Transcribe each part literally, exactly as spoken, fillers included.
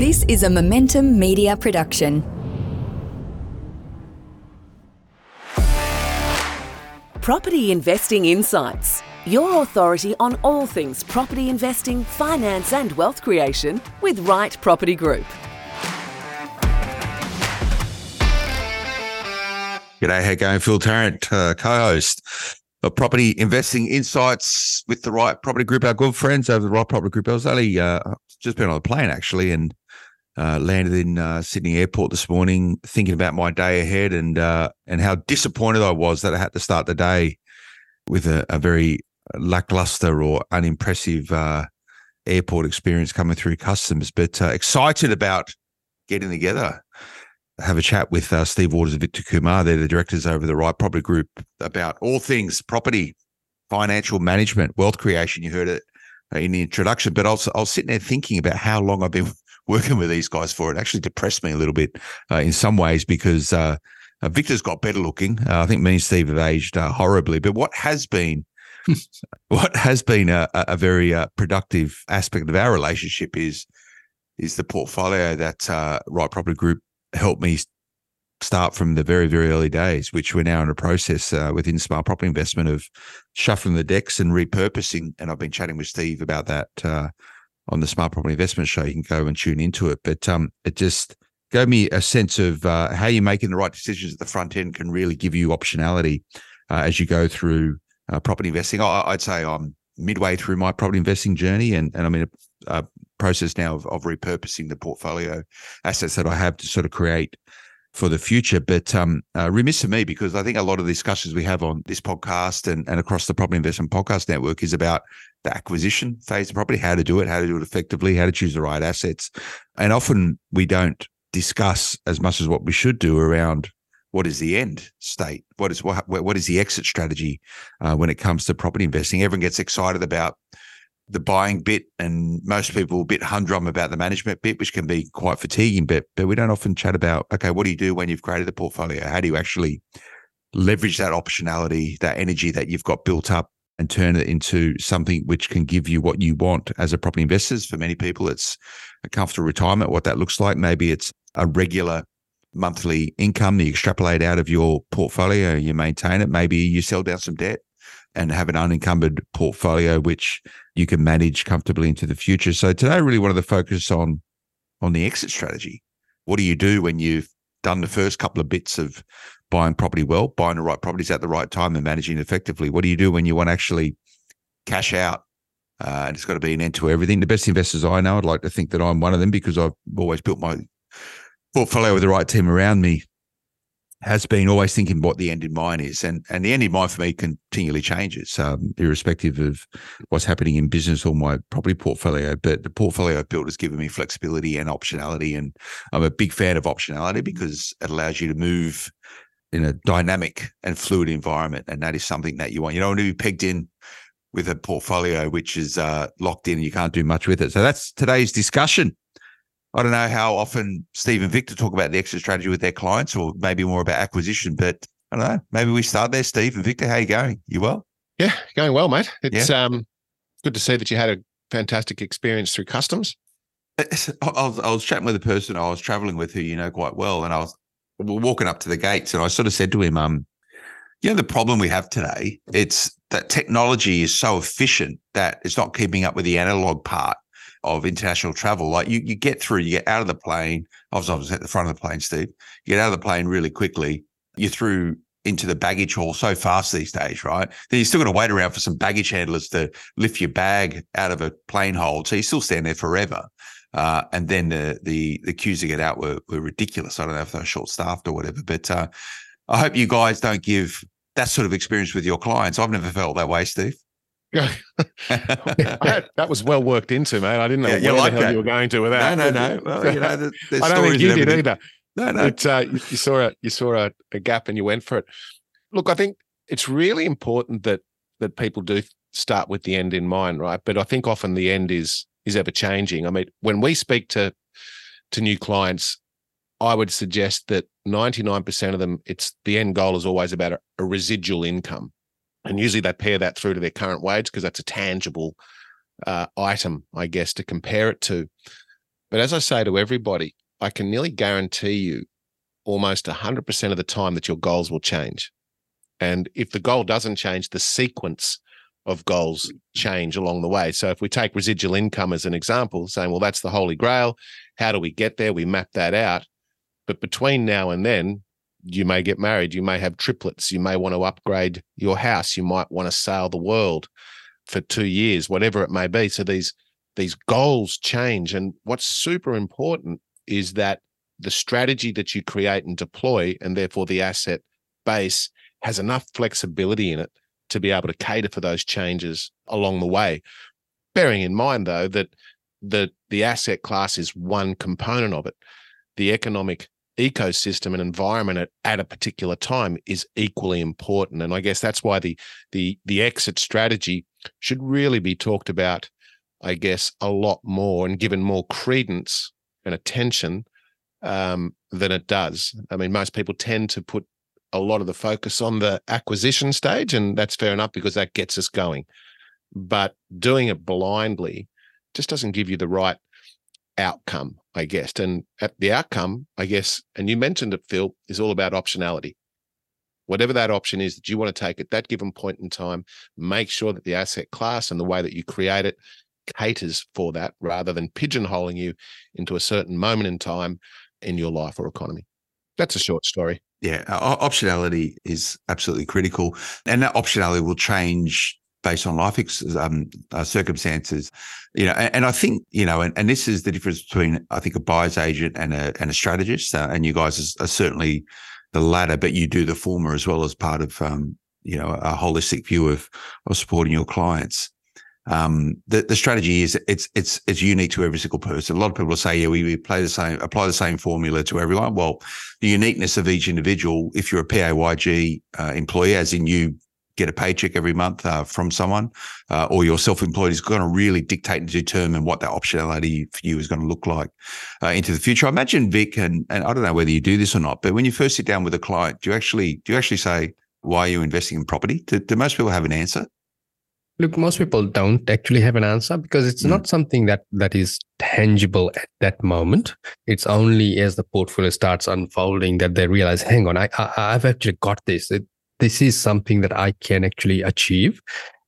This is a Momentum Media production. Property Investing Insights, your authority on all things property investing, finance and wealth creation with Right Property Group. G'day, how you going? Phil Tarrant, uh, co-host of Property Investing Insights with the Right Property Group, our good friends over the Right Property Group. I was only uh, just been on a plane actually and uh, landed in uh, Sydney Airport this morning, thinking about my day ahead and uh, and how disappointed I was that I had to start the day with a, a very lackluster or unimpressive uh, airport experience coming through customs. But uh, excited about getting together. Have a chat with uh, Steve Waters and Victor Kumar. They're the directors over the Right Property Group about all things property, financial management, wealth creation. You heard it in the introduction, but I was, I was sitting there thinking about how long I've been working with these guys for. It actually depressed me a little bit uh, in some ways because uh, uh, Victor's got better looking. Uh, I think me and Steve have aged uh, horribly, but what has been what has been a, a very uh, productive aspect of our relationship is is the portfolio that uh, Right Property Group helped me start from the very, very early days, which we're now in a process uh, within Smart Property Investment of shuffling the decks and repurposing. And I've been chatting with Steve about that uh, on the Smart Property Investment Show. You can go and tune into it. But um, it just gave me a sense of uh, how you're making the right decisions at the front end can really give you optionality uh, as you go through uh, property investing. I, I'd say I'm midway through my property investing journey, and, and I'm in a, a process now of, of repurposing the portfolio assets that I have to sort of create for the future. But um, uh, remiss of me, because I think a lot of the discussions we have on this podcast and, and across the Property Investment Podcast Network is about the acquisition phase of property, how to do it, how to do it effectively, how to choose the right assets. And often we don't discuss as much as what we should do around what is the end state, what is what, what is the exit strategy uh, when it comes to property investing. Everyone gets excited about the buying bit, and most people a bit humdrum about the management bit, which can be quite fatiguing. But but we don't often chat about, okay, what do you do when you've created the portfolio? How do you actually leverage that optionality, that energy that you've got built up, and turn it into something which can give you what you want as a property investors? For many people, it's a comfortable retirement. What that looks like, maybe it's a regular monthly income that you extrapolate out of your portfolio, you maintain it. Maybe you sell down some debt and have an unencumbered portfolio which you can manage comfortably into the future. So today I really wanted to focus on on the exit strategy. What do you do when you've done the first couple of bits of buying property well, buying the right properties at the right time and managing effectively? What do you do when you want to actually cash out? Uh, and it's got to be an end to everything. The best investors I know, I'd like to think that I'm one of them, because I've always built my portfolio with the right team around me, has been always thinking what the end in mind is. And and the end in mind for me continually changes, um, irrespective of what's happening in business or my property portfolio. But the portfolio I've built has given me flexibility and optionality. And I'm a big fan of optionality because it allows you to move in a dynamic and fluid environment. And that is something that you want. You don't want to be pegged in with a portfolio which is uh, locked in and you can't do much with it. So that's today's discussion. I don't know how often Steve and Victor talk about the exit strategy with their clients, or maybe more about acquisition, but I don't know. Maybe we start there. Steve and Victor, how are you going? You well? Yeah, going well, mate. It's yeah. um good to see that you had a fantastic experience through customs. I was, I was chatting with a person I was traveling with who you know quite well, and I was we were walking up to the gates, and I sort of said to him, um, you know, the problem we have today, it's that technology is so efficient that it's not keeping up with the analog part of international travel. Like you, you get through, you get out of the plane. I was, I was at the front of the plane, Steve. You get out of the plane really quickly. You're through into the baggage hall so fast these days, right? Then you still got to wait around for some baggage handlers to lift your bag out of a plane hold. So you still stand there forever. Uh, and then the, the the queues to get out were, were ridiculous. I don't know if they're short staffed or whatever, but uh, I hope you guys don't give that sort of experience with your clients. I've never felt that way, Steve. Yeah, that was well worked into, mate. I didn't know yeah, where like the hell that. you were going to with that. No, no, no. Well, you know, there's I don't think you did either. No, no. It, uh, you, you saw a you saw a, a gap and you went for it. Look, I think it's really important that that people do start with the end in mind, right? But I think often the end is is ever changing. I mean, when we speak to to new clients, I would suggest that ninety-nine percent of them, it's the end goal is always about a, a residual income. And usually they pair that through to their current wage because that's a tangible uh, item, I guess, to compare it to. But as I say to everybody, I can nearly guarantee you almost one hundred percent of the time that your goals will change. And if the goal doesn't change, the sequence of goals change along the way. So if we take residual income as an example, saying, well, that's the holy grail. How do we get there? We map that out. But between now and then, you may get married. You may have triplets. You may want to upgrade your house. You might want to sail the world for two years, whatever it may be. So these, these goals change. And what's super important is that the strategy that you create and deploy, and therefore the asset base, has enough flexibility in it to be able to cater for those changes along the way. Bearing in mind, though, that the, the asset class is one component of it. The economic ecosystem and environment at, at a particular time is equally important. And I guess that's why the, the, the exit strategy should really be talked about, I guess, a lot more and given more credence and attention um, than it does. I mean, most people tend to put a lot of the focus on the acquisition stage, and that's fair enough because that gets us going. But doing it blindly just doesn't give you the right outcome, I guess. And at the outcome, I guess, and you mentioned it, Phil, is all about optionality. Whatever that option is that you want to take at that given point in time, make sure that the asset class and the way that you create it caters for that rather than pigeonholing you into a certain moment in time in your life or economy. That's a short story. Yeah, optionality is absolutely critical, and that optionality will change based on life um, uh, circumstances. You know, and, and I think you know, and, and this is the difference between I think a buyer's agent and a and a strategist. Uh, and you guys are, are certainly the latter, but you do the former as well as part of um, you know a holistic view of of supporting your clients. Um, the, the strategy is it's it's it's unique to every single person. A lot of people say, yeah, we, we play the same, apply the same formula to everyone. Well, the uniqueness of each individual, if you're a P A Y G uh, employee, as in you get a paycheck every month uh, from someone, uh, or you're self-employed, is going to really dictate and determine what that optionality for you is going to look like uh, into the future. I imagine, Vic, and and I don't know whether you do this or not, but when you first sit down with a client, do you actually do you actually say, why are you investing in property? Do, do most people have an answer? Look, most people don't actually have an answer because it's mm. not something that, that is tangible at that moment. It's only as the portfolio starts unfolding that they realize, hang on, I, I, I've actually got this. It, this is something that I can actually achieve.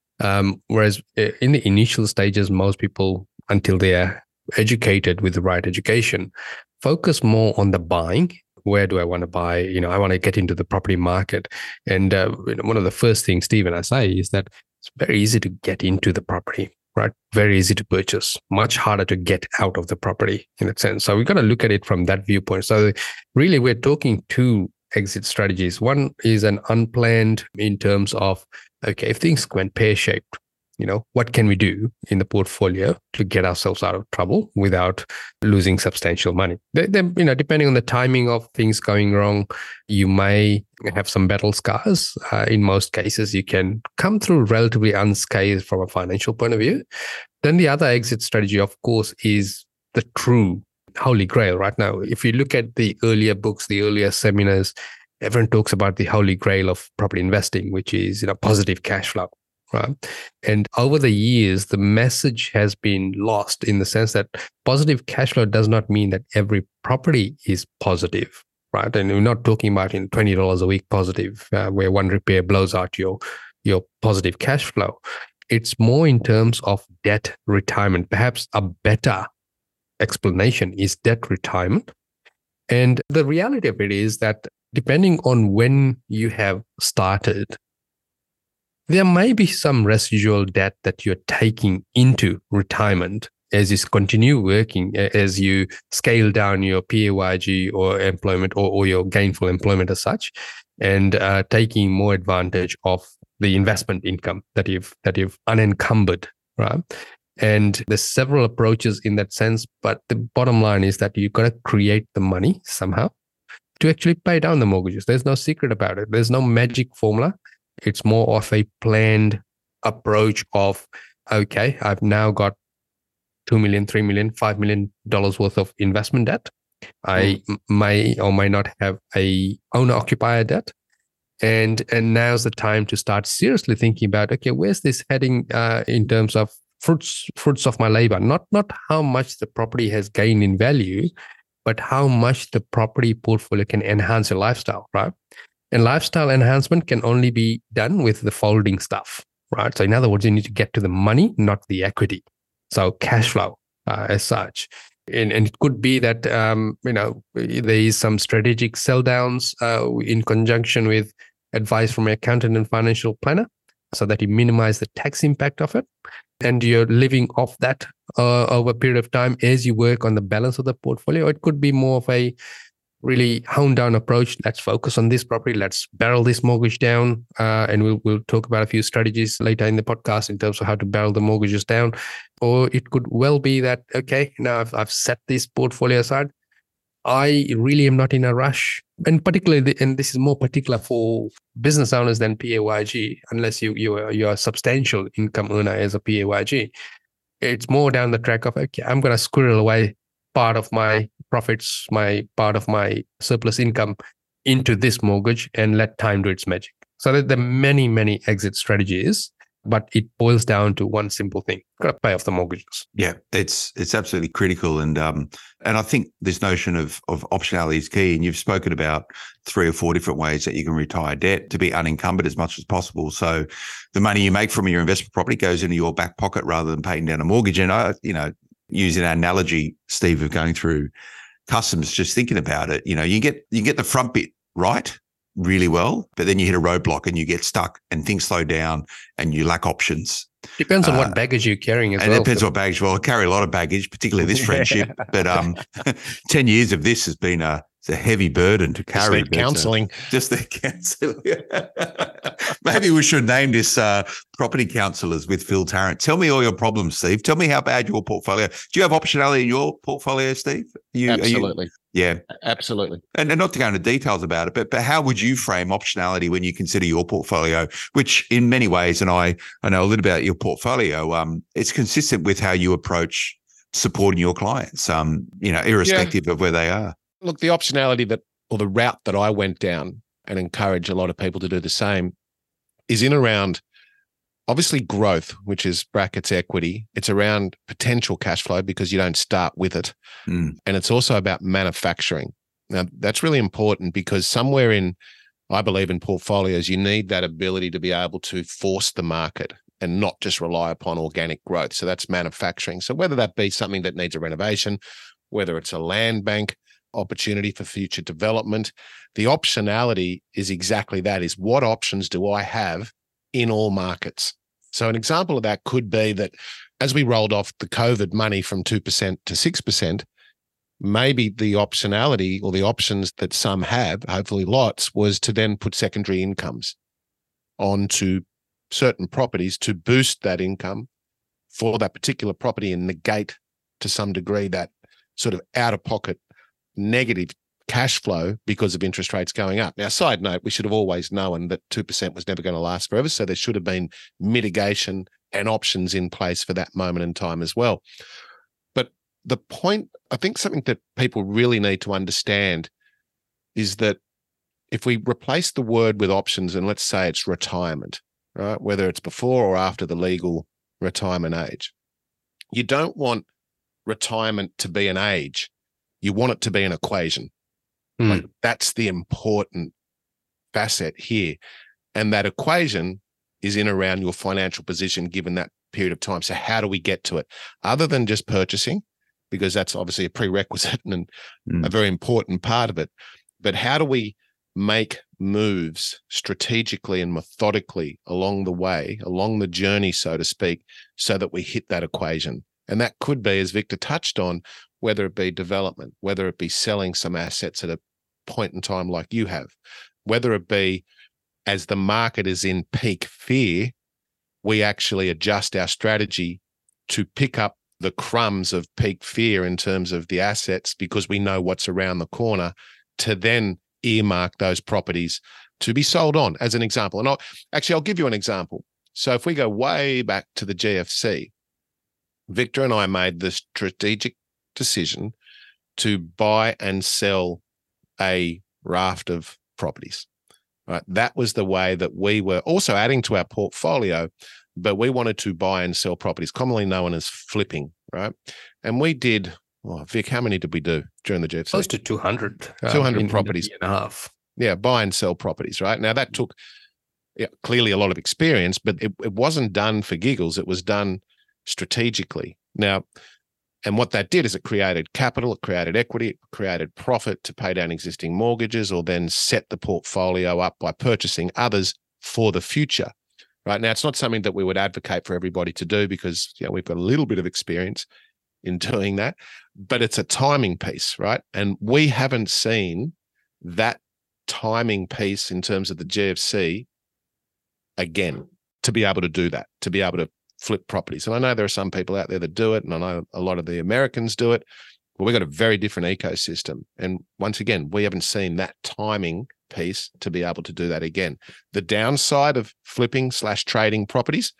Um, whereas in the initial stages, most people, until they are educated with the right education, focus more on the buying. Where do I want to buy? You know, I want to get into the property market. And uh, one of the first things, Stephen, I say is that it's very easy to get into the property, right? Very easy to purchase, much harder to get out of the property in that sense. So we've got to look at it from that viewpoint. So really, we're talking two exit strategies. One is an unplanned in terms of, okay, if things went pear-shaped, you know, what can we do in the portfolio to get ourselves out of trouble without losing substantial money? Then, you know, depending on the timing of things going wrong, you may have some battle scars. Uh, in most cases, you can come through relatively unscathed from a financial point of view. Then the other exit strategy, of course, is the true holy grail right now. If you look at the earlier books, the earlier seminars, everyone talks about the holy grail of property investing, which is, you know, positive cash flow. Right. And over the years, the message has been lost in the sense that positive cash flow does not mean that every property is positive, right? And we're not talking about in twenty dollars a week positive, uh, where one repair blows out your, your positive cash flow. It's more in terms of debt retirement. Perhaps a better explanation is debt retirement. And the reality of it is that depending on when you have started, there may be some residual debt that you're taking into retirement as you continue working, as you scale down your P A Y G or employment or, or your gainful employment as such, and uh, taking more advantage of the investment income that you've that you've unencumbered, right? And there's several approaches in that sense, but the bottom line is that you've got to create the money somehow to actually pay down the mortgages. There's no secret about it. There's no magic formula. It's more of a planned approach of, okay, I've now got two million, three million, five million dollars worth of investment debt. I mm. may or may not have a owner occupier debt. And, and now's the time to start seriously thinking about, okay, where's this heading uh, in terms of fruits fruits of my labor, not not how much the property has gained in value, but how much the property portfolio can enhance your lifestyle, right? And lifestyle enhancement can only be done with the folding stuff, right? So in other words, you need to get to the money, not the equity. So cash flow uh, as such. And, and it could be that, um, you know, there is some strategic sell downs uh, in conjunction with advice from an accountant and financial planner so that you minimize the tax impact of it. And you're living off that uh, over a period of time as you work on the balance of the portfolio. It could be more of a really honed down approach. Let's focus on this property. Let's barrel this mortgage down. Uh, and we'll we'll talk about a few strategies later in the podcast in terms of how to barrel the mortgages down. Or it could well be that, okay, now I've, I've set this portfolio aside. I really am not in a rush. And particularly, and this is more particular for business owners than P A Y G, unless you, you are, you're a substantial income earner as a P A Y G. It's more down the track of, okay, I'm going to squirrel away part of my profits, my part of my surplus income into this mortgage and let time do its magic. So there are many, many exit strategies, but it boils down to one simple thing: got to pay off the mortgages. Yeah, it's it's absolutely critical, and um and I think this notion of of optionality is key. And you've spoken about three or four different ways that you can retire debt to be unencumbered as much as possible. So the money you make from your investment property goes into your back pocket rather than paying down a mortgage. And I, you know, using an analogy, Steve, of going through customs, just thinking about it, you know, you get you get the front bit right really well, but then you hit a roadblock and you get stuck and things slow down and you lack options. Depends on uh, what baggage you're carrying as and well. And it depends so. what baggage. Well, I carry a lot of baggage, particularly this friendship, but um, ten years of this has been a, it's a heavy burden to carry. Just the counselling. Uh, just the counselling. Maybe we should name this uh, Property Counsellors with Phil Tarrant. Tell me all your problems, Steve. Tell me how bad your portfolio. Do you have optionality in your portfolio, Steve? Are you, Absolutely. Are you, yeah. Absolutely. And, and not to go into details about it, but but how would you frame optionality when you consider your portfolio, which in many ways, and I, I know a little about your portfolio, um, it's consistent with how you approach supporting your clients, um, you know, irrespective yeah. of where they are. Look, the optionality that, or the route that I went down and encourage a lot of people to do the same is in around, obviously, growth, which is brackets equity. It's around potential cash flow because you don't start with it. Mm. And it's also about manufacturing. Now, that's really important because somewhere in, I believe in portfolios, you need that ability to be able to force the market and not just rely upon organic growth. So that's manufacturing. So whether that be something that needs a renovation, whether it's a land bank opportunity for future development, the optionality is exactly that, is what options do I have in all markets? So an example of that could be that as we rolled off the COVID money from two percent to six percent, maybe the optionality or the options that some have, hopefully lots, was to then put secondary incomes onto certain properties to boost that income for that particular property and negate to some degree that sort of out-of-pocket negative cash flow because of interest rates going up. Now, side note, we should have always known that two percent was never going to last forever, so there should have been mitigation and options in place for that moment in time as well. But the point, I think something that people really need to understand is that if we replace the word with options, and let's say it's retirement, right, whether it's before or after the legal retirement age, you don't want retirement to be an age. You want it to be an equation. Mm. Like that's the important facet here. And that equation is in around your financial position given that period of time. So how do we get to it? Other than just purchasing, because that's obviously a prerequisite and mm. a very important part of it. But how do we make moves strategically and methodically along the way, along the journey, so to speak, so that we hit that equation? And that could be, as Victor touched on, whether it be development, whether it be selling some assets at a point in time like you have, whether it be as the market is in peak fear, we actually adjust our strategy to pick up the crumbs of peak fear in terms of the assets because we know what's around the corner to then earmark those properties to be sold on, as an example. And I'll, actually, I'll give you an example. So if we go way back to the G F C, Victor and I made the strategic decision to buy and sell a raft of properties. Right? That was the way that we were also adding to our portfolio but we wanted to buy and sell properties, commonly known as flipping, right? And we did, oh, Vic, how many did we do during the G F C? Close to two hundred. two hundred um, in, properties. In a year and a half. Yeah, buy and sell properties, right? Now that took yeah, clearly a lot of experience, but it, it wasn't done for giggles. It was done strategically. Now, and what that did is it created capital, it created equity, it created profit to pay down existing mortgages or then set the portfolio up by purchasing others for the future. Right now, it's not something that we would advocate for everybody to do because you know, we've got a little bit of experience in doing that, but it's a timing piece, right? And we haven't seen that timing piece in terms of the G F C again to be able to do that, to be able to flip properties. And I know there are some people out there that do it, and I know a lot of the Americans do it, but we've got a very different ecosystem. And once again, we haven't seen that timing piece to be able to do that again. The downside of flipping slash trading properties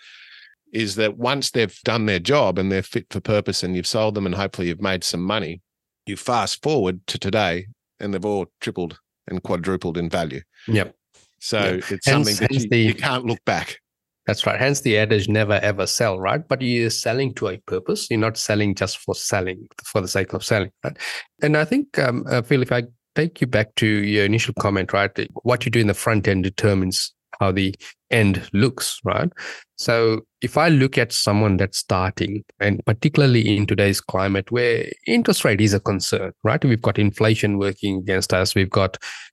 is that once they've done their job and they're fit for purpose and you've sold them and hopefully you've made some money, you fast forward to today and they've all tripled and quadrupled in value. Yep. So yeah. it's hence, something that you, the, you can't look back. That's right. Hence the adage, never ever sell, right? But you're selling to a purpose. You're not selling just for selling, for the sake of selling, right? And I think, um, uh, Phil, if I take you back to your initial comment, right? What you do in the front end determines how the end looks, right? So if I look at someone that's starting, and particularly in today's climate where interest rate is a concern, right? We've got inflation working against us. We've got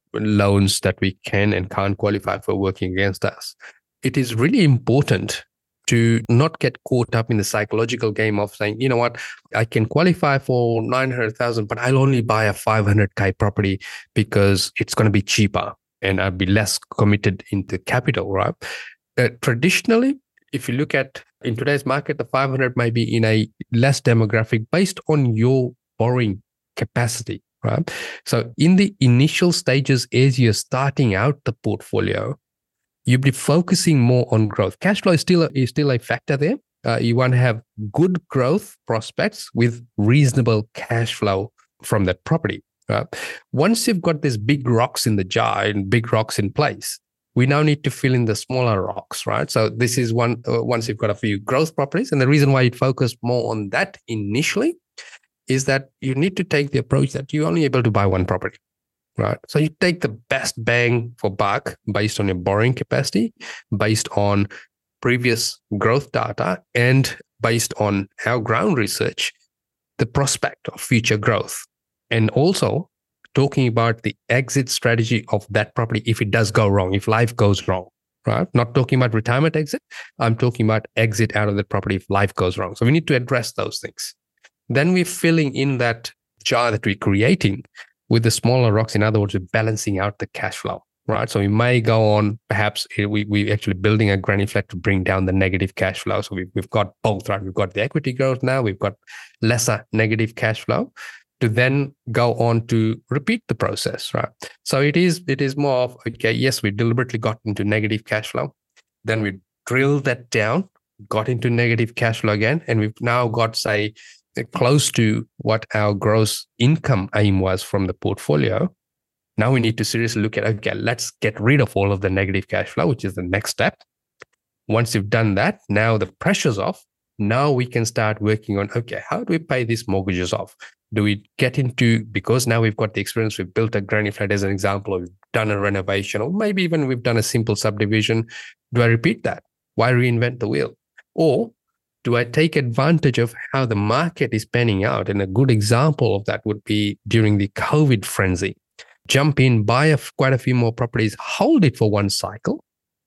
loans that we can and can't qualify for working against us. It is really important to not get caught up in the psychological game of saying, you know what, I can qualify for nine hundred thousand, but I'll only buy a five hundred K property because it's going to be cheaper and I'll be less committed into capital, right? Uh, traditionally, if you look at in today's market, the five hundred may be in a less demographic based on your borrowing capacity, right? So in the initial stages, as you're starting out the portfolio, you'll be focusing more on growth. Cash flow is still a, is still a factor there. Uh, you want to have good growth prospects with reasonable cash flow from that property. Uh, once you've got these big rocks in the jar and big rocks in place, we now need to fill in the smaller rocks, right? So this is one, uh, once you've got a few growth properties, and the reason why you'd focus more on that initially is that you need to take the approach that you're only able to buy one property. Right. So you take the best bang for buck based on your borrowing capacity, based on previous growth data, and based on our ground research, the prospect of future growth. And also talking about the exit strategy of that property if it does go wrong, if life goes wrong, right? Not talking about retirement exit. I'm talking about exit out of the property if life goes wrong. So we need to address those things. Then we're filling in that jar that we're creating with the smaller rocks. In other words, we're balancing out the cash flow, right? So we may go on, perhaps we, we're actually building a granny flat to bring down the negative cash flow. So we've, we've got both, right? We've got the equity growth now, we've got lesser negative cash flow to then go on to repeat the process, right? So it is it is more of, okay, yes, we deliberately got into negative cash flow. Then we drilled that down, got into negative cash flow again, and we've now got, say, close to what our gross income aim was from the portfolio. Now we need to seriously look at, okay, let's get rid of all of the negative cash flow, which is the next step. Once you've done that, now the pressure's off. Now we can start working on, okay, how do we pay these mortgages off? Do we get into, because now we've got the experience, we've built a granny flat as an example, or we've done a renovation, or maybe even we've done a simple subdivision. Do I repeat that? Why reinvent the wheel? Or do I take advantage of how the market is panning out? And a good example of that would be during the COVID frenzy. Jump in, buy a, quite a few more properties, hold it for one cycle,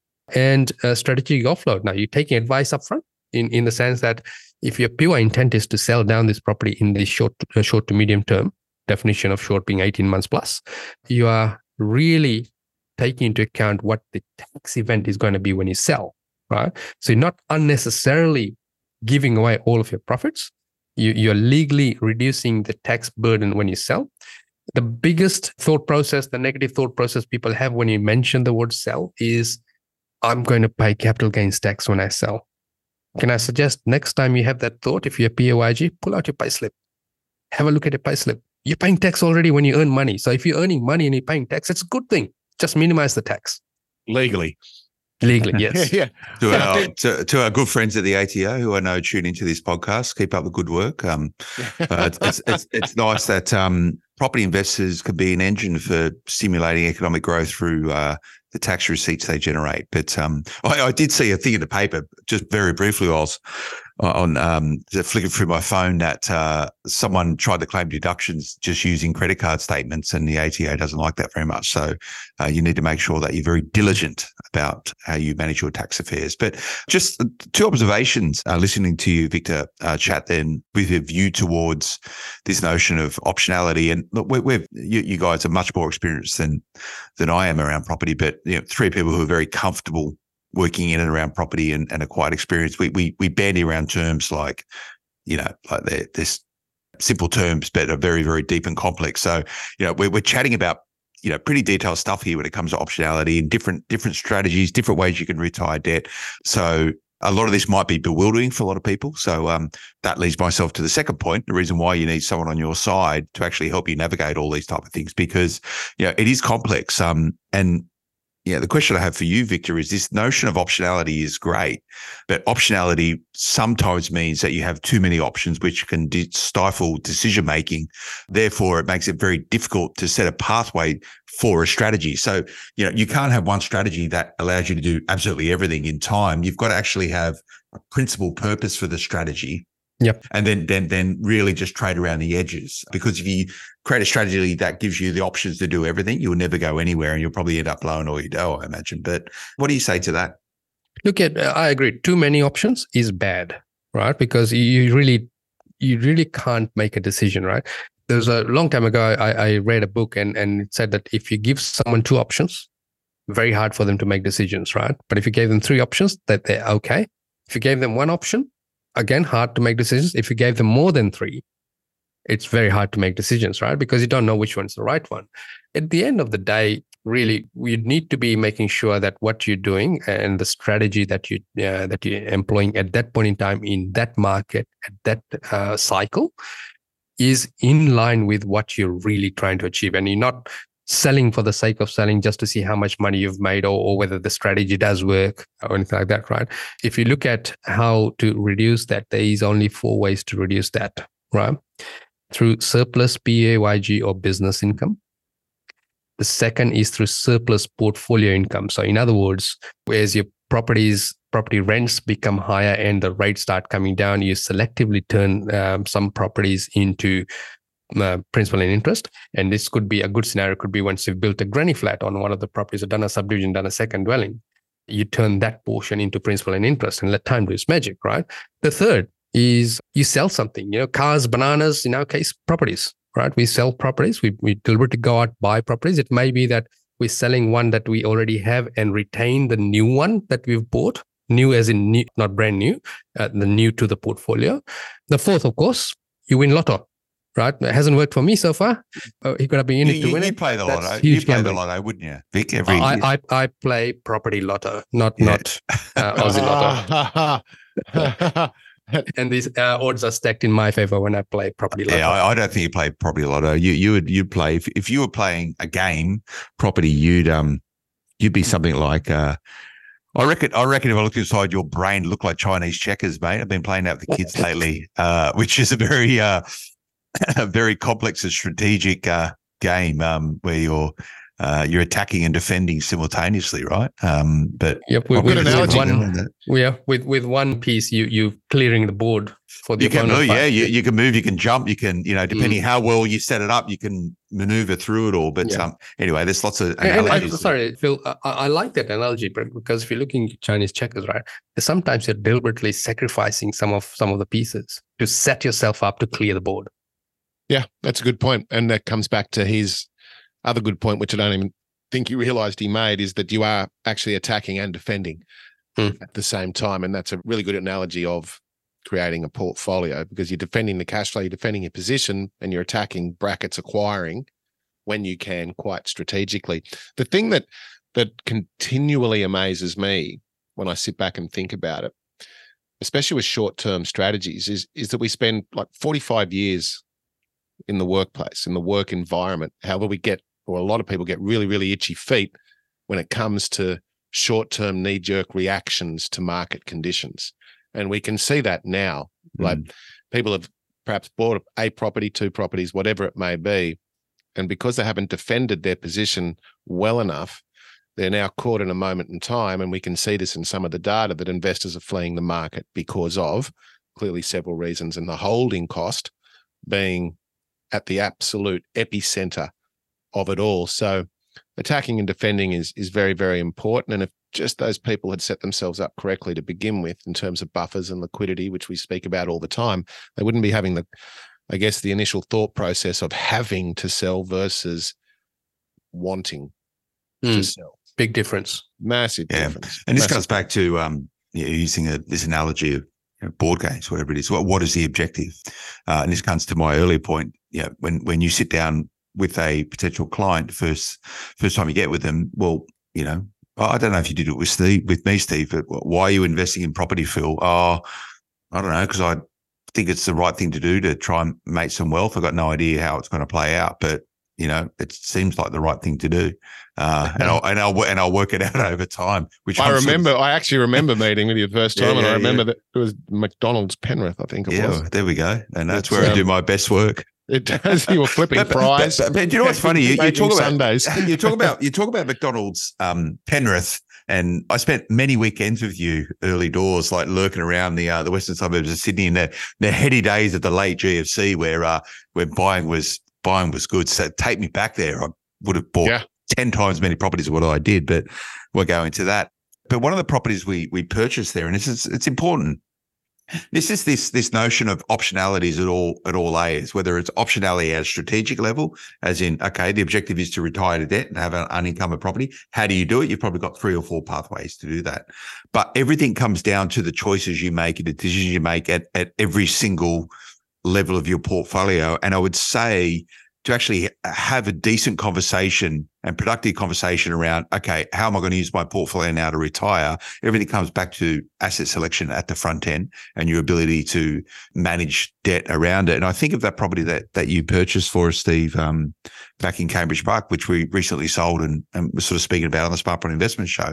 and a strategic offload. Now, you're taking advice up front in, in the sense that if your pure intent is to sell down this property in the short, uh, short to medium term, definition of short being eighteen months plus, you are really taking into account what the tax event is going to be when you sell, right? So you're not unnecessarily giving away all of your profits. You, you're legally reducing the tax burden when you sell. The biggest thought process, the negative thought process people have when you mention the word sell is, I'm going to pay capital gains tax when I sell. Can I suggest next time you have that thought, if you're P A Y G, pull out your payslip. Have a look at your payslip. You're paying tax already when you earn money. So if you're earning money and you're paying tax, it's a good thing. Just minimize the tax. Legally. Legally, yes. yeah. To our, to, to our good friends at the A T O who I know tune into this podcast, keep up the good work. Um, uh, it's, it's, it's, it's nice that um, property investors can be an engine for stimulating economic growth through uh, the tax receipts they generate. But um, I, I did see a thing in the paper, just very briefly, while I was on um, flicking through my phone, that uh, someone tried to claim deductions just using credit card statements, and the A T O doesn't like that very much. So uh, you need to make sure that you're very diligent about how you manage your tax affairs. But just two observations, uh, listening to you, Victor, uh, chat then with a view towards this notion of optionality. And look, we're, we're you, you guys are much more experienced than than I am around property, but you know, three people who are very comfortable working in and around property and, and are quite experienced. We we we bandy around terms like, you know, like they're, they're simple terms, but are very, very deep and complex. So, you know, we're we're chatting about, you know, pretty detailed stuff here when it comes to optionality and different different strategies, different ways you can retire debt. So a lot of this might be bewildering for a lot of people. So um, that leads myself to the second point, the reason why you need someone on your side to actually help you navigate all these type of things, because, you know, it is complex. Um, and Yeah, the question I have for you, Victor, is this notion of optionality is great, but optionality sometimes means that you have too many options, which can de- stifle decision-making. Therefore, it makes it very difficult to set a pathway for a strategy. So, you know, you can't have one strategy that allows you to do absolutely everything in time. You've got to actually have a principal purpose for the strategy. Yep. And then, then, then really just trade around the edges. Because if you create a strategy that gives you the options to do everything, you'll never go anywhere, and you'll probably end up blowing all your dough, I imagine. But what do you say to that? Look at, I agree. Too many options is bad, right? Because you really, you really can't make a decision, right? There's a long time ago, I, I read a book and, and it said that if you give someone two options, very hard for them to make decisions, right? But if you gave them three options, that they're okay. If you gave them one option, again, hard to make decisions. If you gave them more than three, it's very hard to make decisions, right? Because you don't know which one's the right one. At the end of the day, really, we need to be making sure that what you're doing and the strategy that you uh, that you're employing at that point in time in that market at that uh, cycle is in line with what you're really trying to achieve, and you're not selling for the sake of selling just to see how much money you've made, or, or whether the strategy does work or anything like that, right? If you look at how to reduce that, there is only four ways to reduce that, right? Through surplus P A Y G or business income. The second is through surplus portfolio income. So in other words, whereas your properties, property rents become higher and the rates start coming down, you selectively turn um, some properties into Uh, principal and interest. And this could be a good scenario, could be once you've built a granny flat on one of the properties or done a subdivision, done a second dwelling, you turn that portion into principal and interest and let time do its magic, right? The third is you sell something, you know, cars, bananas, in our case, properties, right? We sell properties. We, we deliberately go out, buy properties. It may be that we're selling one that we already have and retain the new one that we've bought, new as in new, not brand new, uh, the new to the portfolio. The fourth, of course, you win lotto. Right, it hasn't worked for me so far. Uh, you got to be in you, it to you, win you it. play the That's lotto. You play gambling. the lotto, wouldn't you, Vic? Every I, year. I I play property lotto, not Yeah. not uh, Aussie lotto. And these uh, odds are stacked in my favor when I play property lotto. Yeah, I, I don't think you play property lotto. You you would you'd play if, if you were playing a game property, you'd um you'd be something like uh I reckon I reckon if I looked inside your brain, it'd look like Chinese checkers, mate. I've been playing that with the kids lately, uh, which is a very uh a very complex and strategic uh, game um, where you're uh, you're attacking and defending simultaneously, right? Um, but yep, with, Good with, analogy. with one, yeah, with with one piece, you you clearing the board for the you can opponent. move, yeah, you, you can move, you can jump, you can, you know, depending Mm. how well you set it up, you can maneuver through it all. But Yeah. um, anyway, there's lots of And, and I, analogies. sorry, Phil, I, I like that analogy, but because if you're looking at Chinese checkers, right, sometimes you're deliberately sacrificing some of some of the pieces to set yourself up to clear the board. Yeah, that's a good point. And that comes back to his other good point, which I don't even think he realized he made, is that you are actually attacking and defending Hmm. at the same time. And that's a really good analogy of creating a portfolio, because you're defending the cash flow, you're defending your position, and you're attacking brackets acquiring when you can, quite strategically. The thing that that continually amazes me when I sit back and think about it, especially with short-term strategies, is, is that we spend like forty-five years in the workplace, in the work environment. However, we get, or a lot of people get really, really itchy feet when it comes to short-term knee-jerk reactions to market conditions. And we can see that now. Mm. Like people have perhaps bought a property, two properties, whatever it may be, and because they haven't defended their position well enough, they're now caught in a moment in time, and we can see this in some of the data that investors are fleeing the market because of clearly several reasons, and the holding cost being at the absolute epicenter of it all. So attacking and defending is is very, very important. And if just those people had set themselves up correctly to begin with in terms of buffers and liquidity, which we speak about all the time, they wouldn't be having the, I guess, the initial thought process of having to sell versus wanting mm. to sell. Big difference. Massive yeah. difference. And this Massive. goes back to um, you know, using a, this analogy of you know, board games, whatever it is. What, what is the objective? Uh, and this comes to my earlier point. You know, when, when you sit down with a potential client, first first time you get with them, well, you know, I don't know if you did it with Steve, with me, Steve, but why are you investing in property, Phil? Oh, I don't know, because I think it's the right thing to do to try and make some wealth. I've got no idea how it's going to play out, but you know, it seems like the right thing to do, uh, and I'll and I'll and I'll work it out over time. Which I I'm remember, sort of, I actually remember meeting with you the first time, yeah, and yeah, I remember yeah. that it was McDonald's Penrith, I think it yeah, was. There we go, and that's it's, where um, I do my best work. It does. You were flipping but, fries. But, but, but, but you know what's funny? You, you talk about Sundays. you talk about you talk about McDonald's um, Penrith, and I spent many weekends with you early doors, like lurking around the uh, the western suburbs of Sydney in the the heady days of the late G F C, where uh, where buying was buying was good. So take me back there. I would have bought yeah. ten times many properties of what I did, but we'll go into that. But one of the properties we we purchased there, and this is it's important. This is this this notion of optionalities at all at all layers, whether it's optionality at a strategic level, as in, okay, the objective is to retire to debt and have an unencumbered property. How do you do it? You've probably got three or four pathways to do that. But everything comes down to the choices you make and the decisions you make at, at every single level of your portfolio. And I would say to actually have a decent conversation and productive conversation around, okay, how am I going to use my portfolio now to retire? Everything comes back to asset selection at the front end and your ability to manage debt around it. And I think of that property that that you purchased for us, Steve, um, back in Cambridge Park, which we recently sold and, and we're sort of speaking about on the Smart Property Investment Show.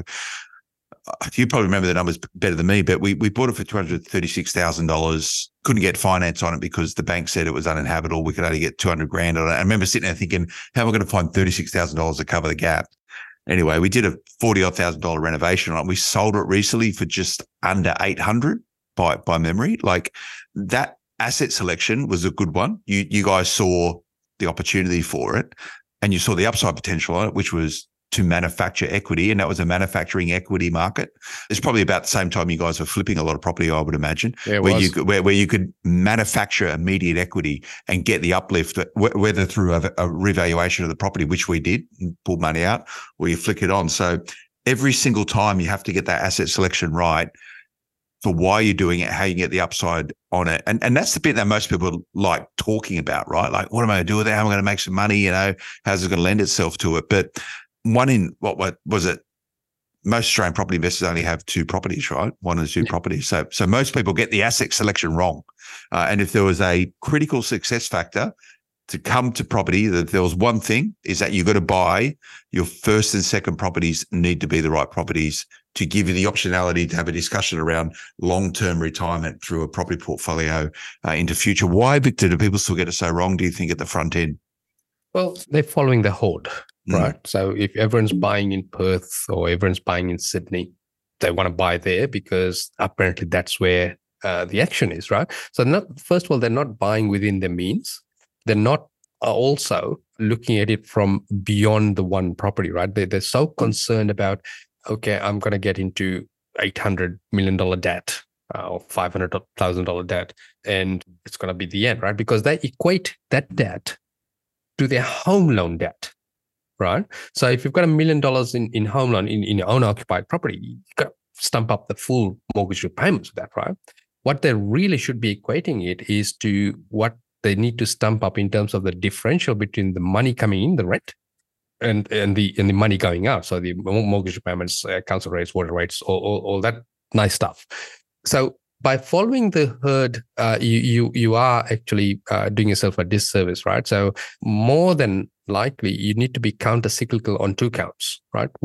You probably remember the numbers better than me, but we we bought it for two hundred thirty-six thousand dollars. Couldn't get finance on it because the bank said it was uninhabitable. We could only get two hundred grand on it. I remember sitting there thinking, how am I going to find thirty-six thousand dollars to cover the gap? Anyway, we did a forty odd thousand dollar renovation on it. We sold it recently for just under eight hundred by by memory. Like that asset selection was a good one. You you guys saw the opportunity for it, and you saw the upside potential on it, which was to manufacture equity, and that was a manufacturing equity market. It's probably about the same time you guys were flipping a lot of property, I would imagine, yeah, where was. you could, where, where you could manufacture immediate equity and get the uplift, whether through a, a revaluation of the property, which we did, and pull money out, or you flick it on. So every single time you have to get that asset selection right for why you're doing it, how you get the upside on it. And and that's the bit that most people like talking about, right? Like, what am I going to do with it? How am I going to make some money? You know, how's it going to lend itself to it? But one in what what was it? Most Australian property investors only have two properties, right? One or two yeah. properties. So so most people get the asset selection wrong. Uh, and if there was a critical success factor to come to property, that there was one thing is that you've got to buy your first and second properties need to be the right properties to give you the optionality to have a discussion around long-term retirement through a property portfolio uh, into future. Why, Victor, do people still get it so wrong, do you think, at the front end? Well, they're following the horde. Right. Mm. So if everyone's buying in Perth or everyone's buying in Sydney, they want to buy there because apparently that's where uh, the action is, right? So not, first of all, they're not buying within their means. They're not also looking at it from beyond the one property, right? They, they're so concerned about, okay, I'm going to get into eight hundred million dollars debt uh, or five hundred thousand dollars debt, and it's going to be the end, right? Because they equate that debt to their home loan debt. Right. So if you've got a million dollars in, in home loan in, in your own occupied property, you've got to stump up the full mortgage repayments with that, right? What they really should be equating it is to what they need to stump up in terms of the differential between the money coming in, the rent, and, and the and the money going out. So the mortgage repayments, uh, council rates, water rates, all, all, all that nice stuff. So by following the herd, uh, you you you are actually uh, doing yourself a disservice, right? So more than likely, you need to be counter-cyclical on two counts, right? One,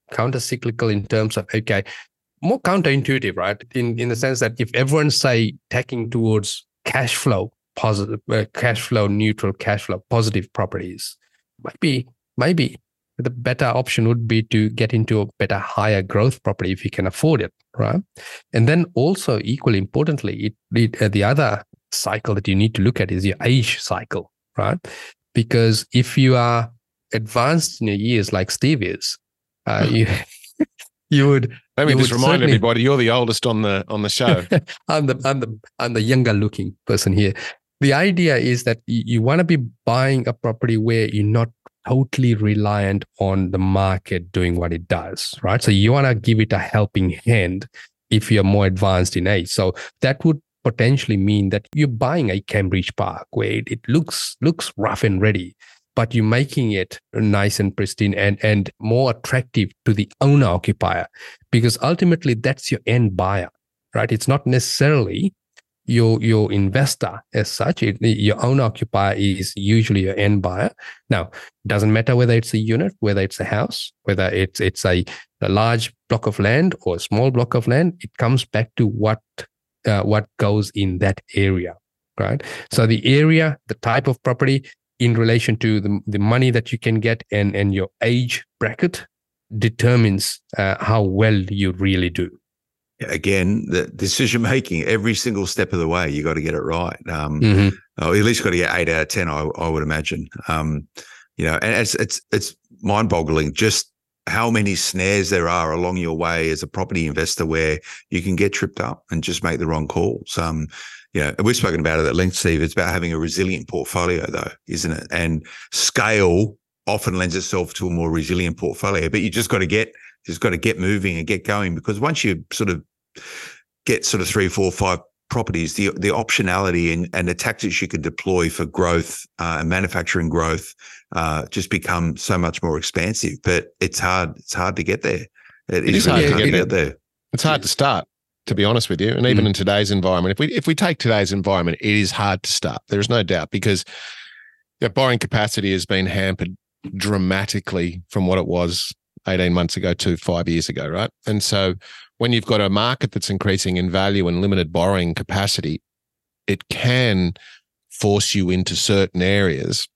counter-cyclical in terms of, okay, more counterintuitive, right? In in the sense that if everyone's, say, taking towards cash flow positive, uh, cash flow neutral, cash flow positive properties, maybe, maybe the better option would be to get into a better, higher growth property if you can afford it, right? And then also, equally importantly, it, it uh, the other cycle that you need to look at is your age cycle, right? Because if you are advanced in your years like Steve is, uh, you you would. Let me you just would remind certainly- everybody, you're the oldest on the on the show. I'm the I'm the I'm the younger looking person here. The idea is that you, you want to be buying a property where you're not totally reliant on the market doing what it does, right? So you want to give it a helping hand if you're more advanced in age. So that would potentially mean that you're buying a Cambridge Park where it, it looks looks rough and ready, but you're making it nice and pristine and, and more attractive to the owner occupier, because ultimately that's your end buyer, right? It's not necessarily your your investor as such. It, your owner occupier is usually your end buyer. Now, it doesn't matter whether it's a unit, whether it's a house, whether it's it's a, a large block of land or a small block of land. It comes back to what uh, what goes in that area, right? So the area, the type of property in relation to the, the money that you can get and, and your age bracket determines uh, how well you really do. Again, the decision making every single step of the way, you got to get it right. Um, Mm-hmm. oh, at least got to get eight out of ten, I, I would imagine. Um, you know, and it's it's it's mind boggling just how many snares there are along your way as a property investor where you can get tripped up and just make the wrong calls. Um, you know, we've spoken about it at length, Steve. It's about having a resilient portfolio, though, isn't it? And scale often lends itself to a more resilient portfolio, but you just got to get just got to get moving and get going, because once you sort of get sort of three, four, five properties, the the optionality and, and the tactics you can deploy for growth uh, and manufacturing growth uh, just become so much more expansive. But it's hard. It's hard to get there. It, It is is hard really to hard get to get there. It's hard to start, to be honest with you. And even Mm. in today's environment, if we if we take today's environment, it is hard to start. There's no doubt, because the borrowing capacity has been hampered dramatically from what it was eighteen months ago to five years ago, right? And so when you've got a market that's increasing in value and limited borrowing capacity, it can force you into certain areas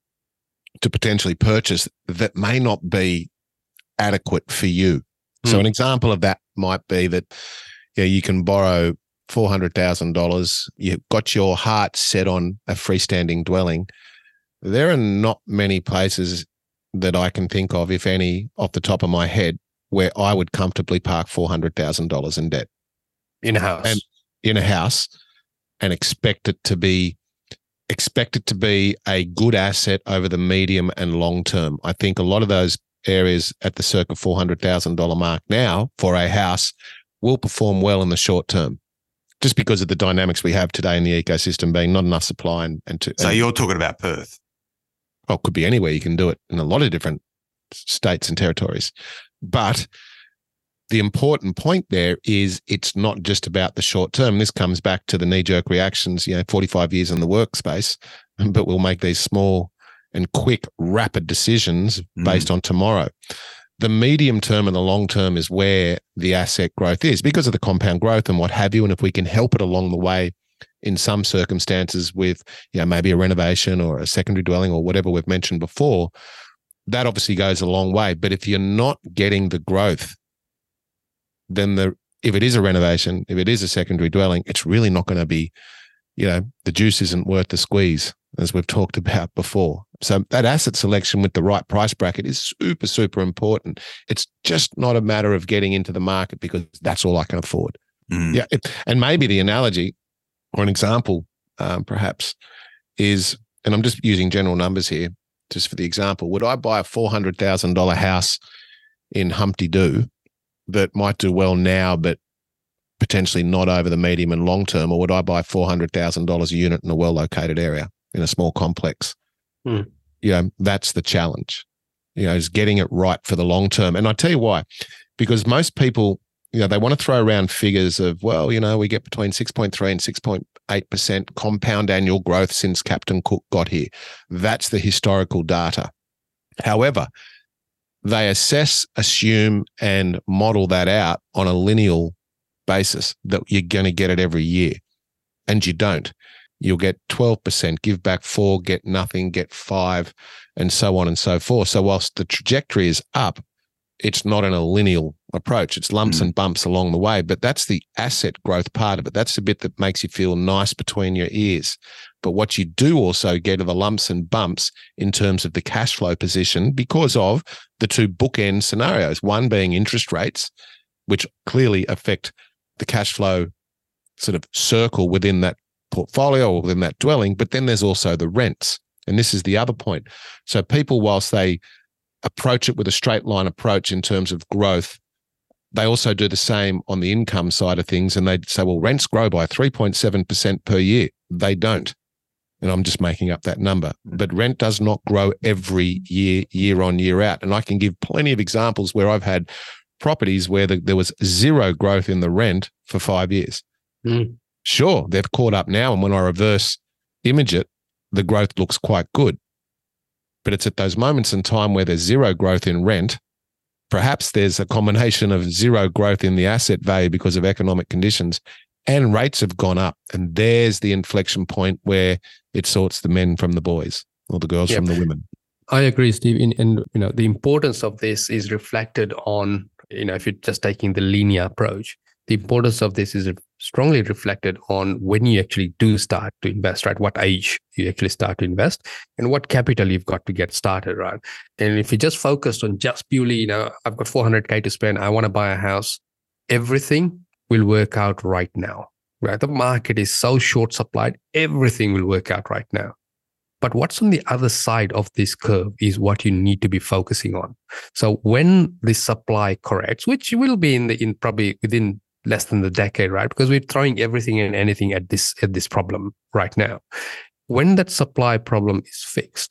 to potentially purchase that may not be adequate for you. So Hmm. an example of that might be that yeah, you can borrow four hundred thousand dollars. You've got your heart set on a freestanding dwelling. There are not many places that I can think of, if any, off the top of my head, where I would comfortably park four hundred thousand dollars in debt In a house. And- in a house and expect it to be expect it to be a good asset over the medium and long term. I think a lot of those areas at the circa four hundred thousand dollars mark now for a house will perform well in the short term, just because of the dynamics we have today in the ecosystem being not enough supply and, and to So and, you're talking about Perth. well, it could be anywhere. You can do it in a lot of different states and territories. But the important point there is it's not just about the short term. This comes back to the knee-jerk reactions, you know, forty-five years in the workspace, but we'll make these small and quick, rapid decisions Mm. based on tomorrow. The medium term and the long term is where the asset growth is, because of the compound growth and what have you. And if we can help it along the way in some circumstances with, you know, maybe a renovation or a secondary dwelling or whatever we've mentioned before, that obviously goes a long way. But if you're not getting the growth, then the if it is a renovation, if it is a secondary dwelling, it's really not going to be, you know, the juice isn't worth the squeeze, as we've talked about before. So that asset selection with the right price bracket is super, super important. It's just not a matter of getting into the market because that's all I can afford. Mm. Yeah. It, and maybe the analogy or an example, um, perhaps, is, and I'm just using general numbers here, just for the example, would I buy a four hundred thousand dollars house in Humpty Doo that might do well now, but potentially not over the medium and long term? Or would I buy four hundred thousand dollars a unit in a well-located area in a small complex? Hmm. You know, that's the challenge, you know, is getting it right for the long term. And I tell you why, because most people, you know, they want to throw around figures of, well, you know, we get between six point three and six point eight percent compound annual growth since Captain Cook got here. That's the historical data. However, they assess, assume, and model that out on a lineal basis that you're going to get it every year. And you don't. You'll get twelve percent, give back four, get nothing, get five, and so on and so forth. So whilst the trajectory is up, it's not in a lineal approach. It's lumps mm. and bumps along the way, but that's the asset growth part of it. That's the bit that makes you feel nice between your ears. But what you do also get are the lumps and bumps in terms of the cash flow position because of the two bookend scenarios, one being interest rates, which clearly affect the cash flow sort of circle within that portfolio or within that dwelling, but then there's also the rents. And this is the other point. So people, whilst they approach it with a straight line approach in terms of growth, they also do the same on the income side of things. And they say, well, rents grow by three point seven percent per year. They don't. And I'm just making up that number. But rent does not grow every year, year on, year out. And I can give plenty of examples where I've had properties where the, there was zero growth in the rent for five years. Mm. Sure, they've caught up now. And when I reverse image it, the growth looks quite good. But it's at those moments in time where there's zero growth in rent. Perhaps there's a combination of zero growth in the asset value because of economic conditions and rates have gone up. And there's the inflection point where it sorts the men from the boys or the girls yep. from the women. I agree, Steve. In, and you know, the importance of this is reflected on, you know, if you're just taking the linear approach, the importance of this is strongly reflected on when you actually do start to invest, right? What age you actually start to invest and what capital you've got to get started, right? And if you just focused on just purely, you know, I've got four hundred K to spend, I want to buy a house, everything will work out right now, right? The market is so short supplied, everything will work out right now. But what's on the other side of this curve is what you need to be focusing on. So when the supply corrects, which will be in the in probably within less than the decade, right? Because we're throwing everything and anything at this at this problem right now. When that supply problem is fixed,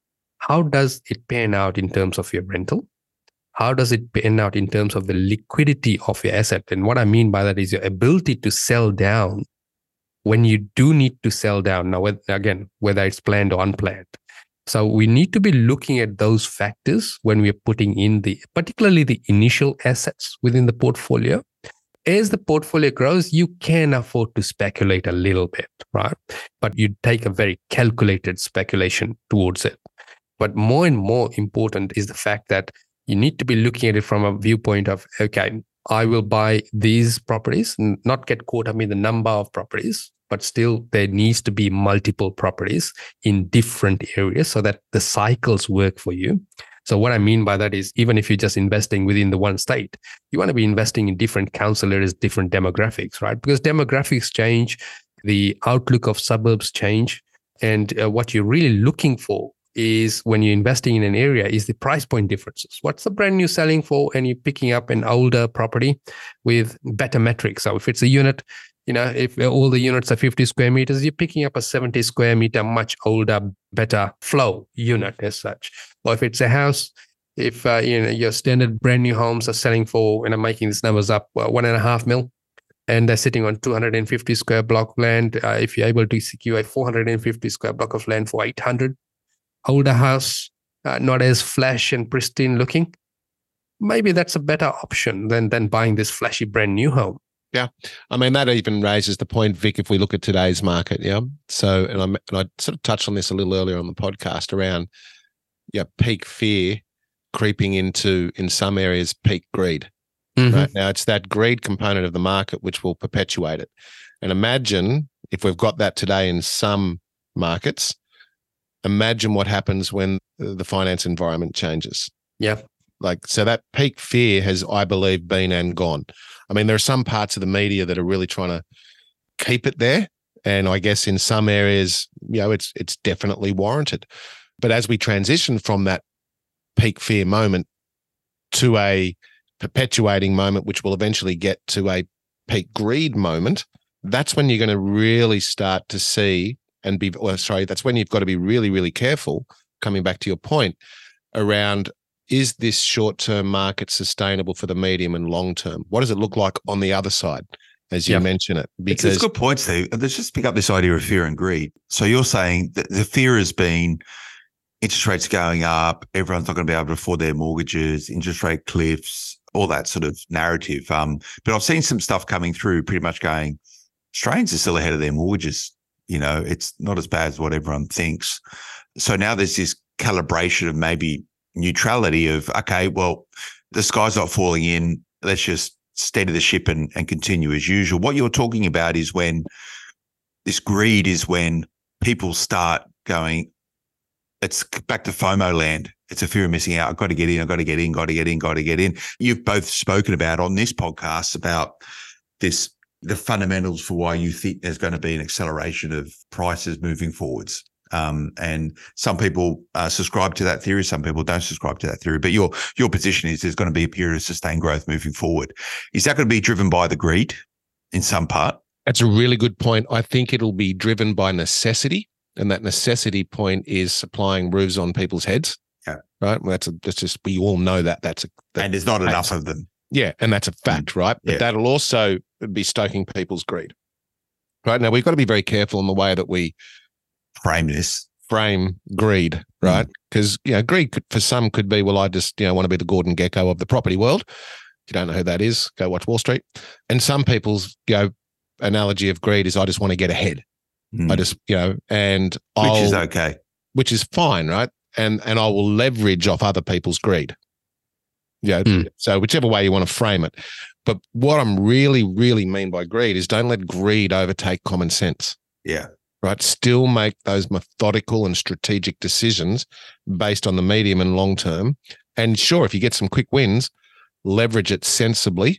how does it pan out in terms of your rental? How does it pan out in terms of the liquidity of your asset? And what I mean by that is your ability to sell down when you do need to sell down. Now, again, whether it's planned or unplanned. So we need to be looking at those factors when we're putting in the, particularly the initial assets within the portfolio. As the portfolio grows, you can afford to speculate a little bit, right? But you take a very calculated speculation towards it. But more and more important is the fact that you need to be looking at it from a viewpoint of, okay, I will buy these properties, not get caught up in the number of properties, but still there needs to be multiple properties in different areas so that the cycles work for you. So what I mean by that is even if you're just investing within the one state, you want to be investing in different council areas, different demographics, right? Because demographics change, the outlook of suburbs change. And uh, what you're really looking for is when you're investing in an area is the price point differences. What's the brand new selling for? And you're picking up an older property with better metrics. So if it's a unit, you know, if all the units are fifty square meters, you're picking up a seventy square meter, much older, better flow unit as such. Or if it's a house, if uh, you know your standard brand new homes are selling for, and I'm making these numbers up, uh, one and a half mil, and they're sitting on two hundred fifty square block of land. Uh, if you're able to secure a four hundred fifty square block of land for eight hundred, older house, uh, not as flash and pristine looking, maybe that's a better option than than buying this flashy brand new home. Yeah. I mean, that even raises the point, Vic, if we look at today's market. Yeah. So, and, I'm, and I sort of touched on this a little earlier on the podcast around yeah, peak fear creeping into, in some areas, peak greed. Mm-hmm. Right now, it's that greed component of the market which will perpetuate it. And imagine if we've got that today in some markets, imagine what happens when the finance environment changes. Yeah. Like, so that peak fear has, I believe, been and gone. I mean, there are some parts of the media that are really trying to keep it there. And I guess in some areas, you know, it's it's definitely warranted. But as we transition from that peak fear moment to a perpetuating moment, which will eventually get to a peak greed moment, that's when you're going to really start to see and be, well, sorry, that's when you've got to be really, really careful, coming back to your point, around is this short-term market sustainable for the medium and long term? What does it look like on the other side, as you yep. mention it? Because it's, it's a good point, Steve. Let's just pick up this idea of fear and greed. So you're saying that the fear has been interest rates going up, everyone's not going to be able to afford their mortgages, interest rate cliffs, all that sort of narrative. Um, but I've seen some stuff coming through pretty much going, Australians are still ahead of their mortgages. You know, it's not as bad as what everyone thinks. So now there's this calibration of maybe neutrality of, okay, well, the sky's not falling in. Let's just steady the ship and, and continue as usual. What you're talking about is when this greed is when people start going, it's back to FOMO land. It's a fear of missing out. I've got to get in. I've got to get in, got to get in, got to get in. You've both spoken about on this podcast about this, the fundamentals for why you think there's going to be an acceleration of prices moving forwards. Um, and some people uh, subscribe to that theory. Some people don't subscribe to that theory. But your your position is there's going to be a period of sustained growth moving forward. Is that going to be driven by the greed in some part? That's a really good point. I think it'll be driven by necessity. And that necessity point is supplying roofs on people's heads. Yeah. Right. Well, that's a, that's just, we all know that. That's a, that, and there's not fact. enough of them. Yeah. And that's a fact, right? But yeah. that'll also be stoking people's greed. Right. Now, we've got to be very careful in the way that we frame this. Frame greed, right? Because, mm. you know, greed could, for some could be, well, I just, you know, want to be the Gordon Gekko of the property world. If you don't know who that is, go watch Wall Street. And some people's, you know, analogy of greed is I just want to get ahead. Mm. I just, you know, and which I'll, is okay, which is fine, right? And and I will leverage off other people's greed. Yeah, mm. So whichever way you want to frame it. But what I'm really, really mean by greed is don't let greed overtake common sense. Yeah. Right. Still make those methodical and strategic decisions based on the medium and long term. And sure, if you get some quick wins, leverage it sensibly,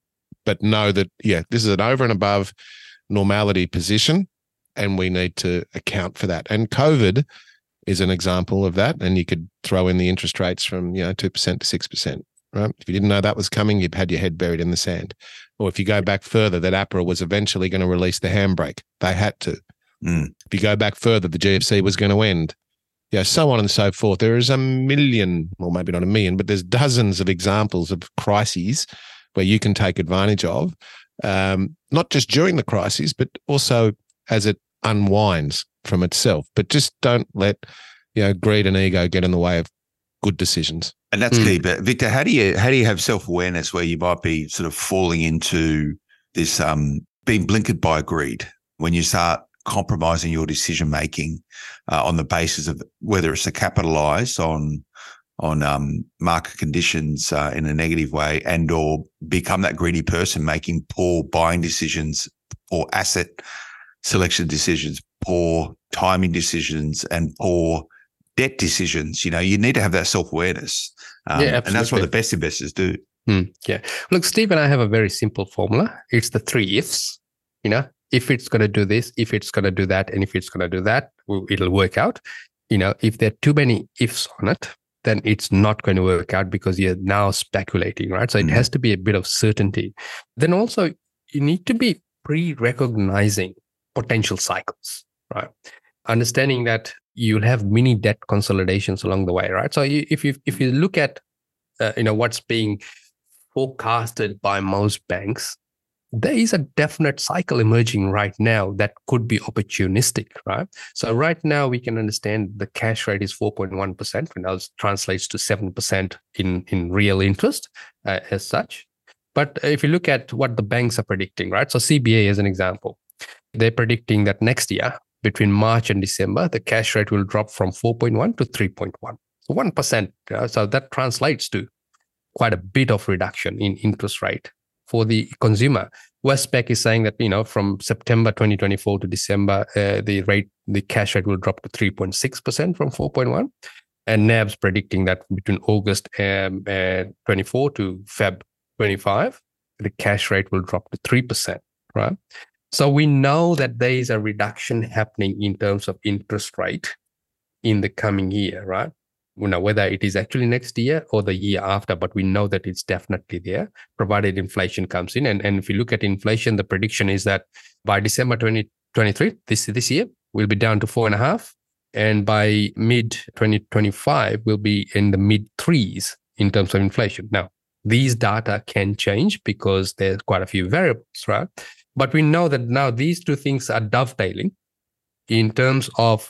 but know that, yeah, this is an over and above normality position, and we need to account for that. And COVID is an example of that. And you could throw in the interest rates from, you know, two percent to six percent, right? If you didn't know that was coming, you'd had your head buried in the sand. Or if you go back further, that APRA was eventually going to release the handbrake. They had to. Mm. If you go back further, the G F C was going to end. Yeah, so on and so forth. There is a million, or maybe not a million, but there's dozens of examples of crises where you can take advantage of, um, not just during the crises, but also as it unwinds from itself. But just don't let, you know, greed and ego get in the way of good decisions. And that's mm. key. But Victor, how do you how do you have self-awareness where you might be sort of falling into this, um, being blinkered by greed when you start compromising your decision making uh, on the basis of whether it's to capitalize on on um, market conditions uh, in a negative way, and or become that greedy person making poor buying decisions, or asset selection decisions, poor timing decisions, and poor debt decisions. You know, you need to have that self awareness, um, yeah, and that's what the best investors do. Mm, yeah, look, Steve and I have a very simple formula. It's the three ifs. You know. If it's going to do this, if it's going to do that, and if it's going to do that, it'll work out. You know, if there are too many ifs on it, then it's not going to work out because you're now speculating, right? So mm-hmm. it has to be a bit of certainty. Then also, you need to be pre-recognizing potential cycles, right? Understanding that you'll have mini debt consolidations along the way, right? So you, if you if you look at, uh, you know, what's being forecasted by most banks, there is a definite cycle emerging right now that could be opportunistic, right? So right now we can understand the cash rate is four point one percent, and that translates to seven percent in, in real interest uh, as such. But if you look at what the banks are predicting, right? So C B A as an example, they're predicting that next year, between March and December, the cash rate will drop from four point one to three point one. So one percent. Uh, so that translates to quite a bit of reduction in interest rate for the consumer. Westpac is saying that, you know, from September twenty twenty-four to December, uh, the rate, the cash rate will drop to three point six percent from four point one. And N A B's predicting that between August um, uh, twenty-four to Feb twenty-five, the cash rate will drop to three percent, right? So we know that there is a reduction happening in terms of interest rate in the coming year, right? You know, whether it is actually next year or the year after, but we know that it's definitely there, provided inflation comes in. And, and if you look at inflation, the prediction is that by December twenty twenty-three, this, this year, we'll be down to four and a half. And by mid twenty twenty-five, we'll be in the mid threes in terms of inflation. Now, these data can change because there's quite a few variables, right? But we know that now these two things are dovetailing in terms of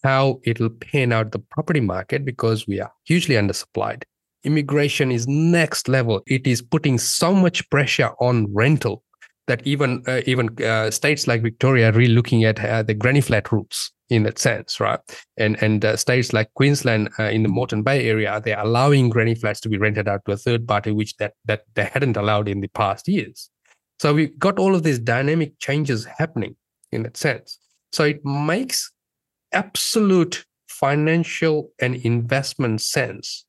how it'll pan out the property market because we are hugely undersupplied. Immigration is next level. It is putting so much pressure on rental that even uh, even uh, states like Victoria are really looking at uh, the granny flat rules in that sense, right? And and uh, states like Queensland uh, in the Moreton Bay area, they're allowing granny flats to be rented out to a third party, which that that they hadn't allowed in the past years. So we've got all of these dynamic changes happening in that sense. So it makes absolute financial and investment sense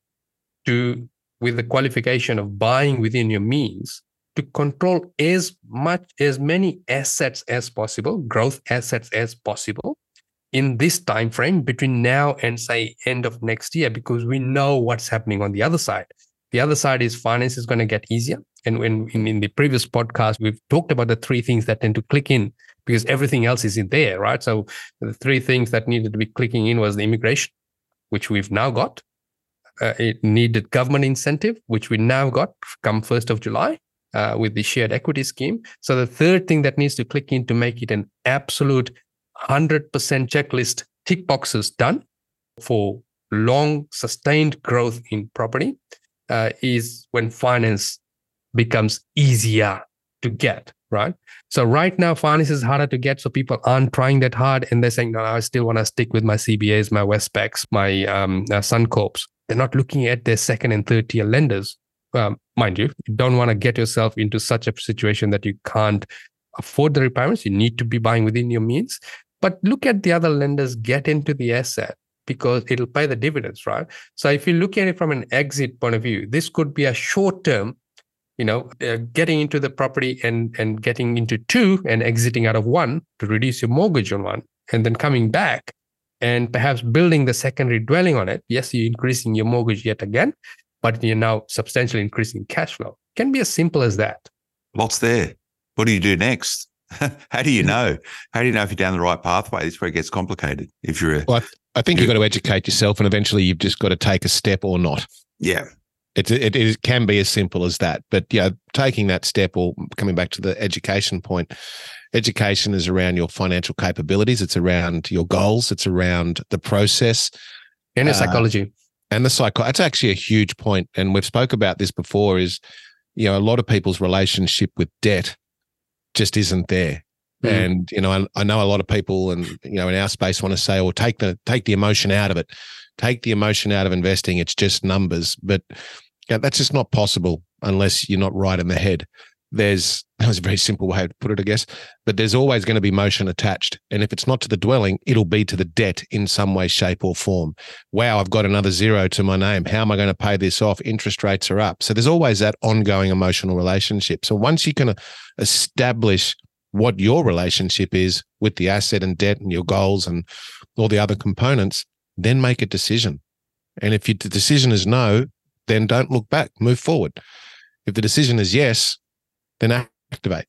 to, with the qualification of buying within your means, to control as much, as many assets as possible, growth assets as possible, in this time frame between now and say end of next year, because we know what's happening on the other side. The other side is finance is going to get easier. And when in, in the previous podcast, we've talked about the three things that tend to click in because everything else is in there, right? So the three things that needed to be clicking in was the immigration, which we've now got. Uh, it needed government incentive, which we now got come first of July. Uh, with the shared equity scheme. So the third thing that needs to click in to make it an absolute one hundred percent checklist tick boxes done for long sustained growth in property uh, is when finance becomes easier to get, right? So right now, finance is harder to get, so people aren't trying that hard and they're saying, no, I still want to stick with my C B As, my Westpacs, my um, uh, Suncorps. They're not looking at their second and third tier lenders. Um, mind you, you don't want to get yourself into such a situation that you can't afford the repayments. You need to be buying within your means. But look at the other lenders, get into the asset because it'll pay the dividends, right? So if you look at it from an exit point of view, this could be a short term, you know, uh, getting into the property and, and getting into two and exiting out of one to reduce your mortgage on one, and then coming back and perhaps building the secondary dwelling on it. Yes, you're increasing your mortgage yet again, but you're now substantially increasing cash flow. It can be as simple as that. Lots there. What do you do next? How do you know? How do you know if you're down the right pathway? This is where it gets complicated. If you're a, well, I think you've got to educate yourself, and eventually you've just got to take a step or not. Yeah. It, it, it can be as simple as that. But yeah, taking that step, or coming back to the education point, education is around your financial capabilities. It's around your goals. It's around the process. And the uh, psychology. And the psycho, that's actually a huge point. And we've spoke about this before is, you know, a lot of people's relationship with debt just isn't there. Mm. And, you know, I, I know a lot of people and, you know, in our space want to say, or take the, take the emotion out of it, take the emotion out of investing. It's just numbers, but yeah, that's just not possible unless you're not right in the head. There's, that was a very simple way to put it, I guess, but there's always going to be motion attached. And if it's not to the dwelling, it'll be to the debt in some way, shape or form. Wow, I've got another zero to my name. How am I going to pay this off? Interest rates are up. So there's always that ongoing emotional relationship. So once you can establish what your relationship is with the asset and debt and your goals and all the other components, then make a decision. And if the decision is no, then don't look back, move forward. If the decision is yes, then activate.